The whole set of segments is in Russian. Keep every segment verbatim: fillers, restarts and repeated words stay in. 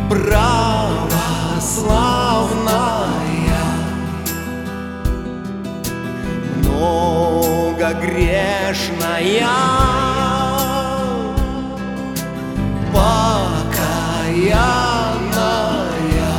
православная, много грешная, покаянная,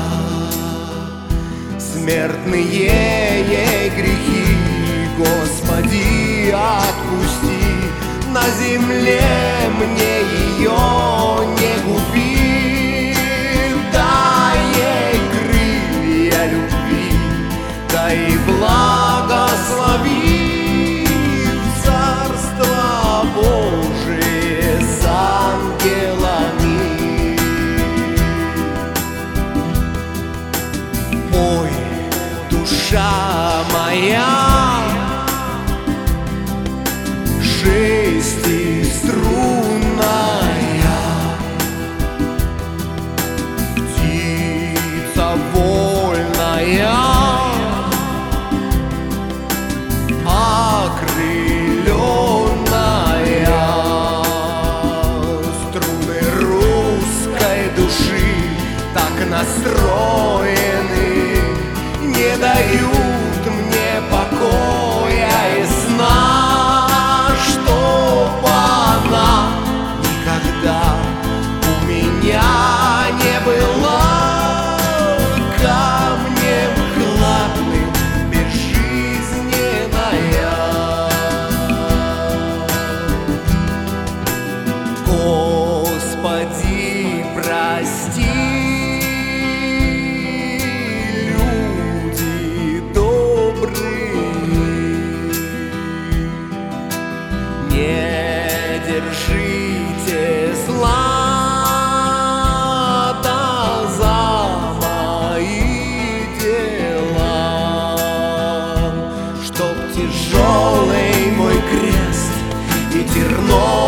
смертные ей грехи, Господи, отпусти, на земле мне ее не губи. Дай ей крылья любви, дай и благослови в Царство Божие с ангелами. Ой, душа моя, шестиструнная, птица вольная, окрыленная, струны русской души так настроены, не дают мне покоя и сна, чтоб она никогда у меня не была камнем хладным, безжизненная. Господи, прости, не держите зла да за мои дела, чтоб тяжелый мой крест и терновник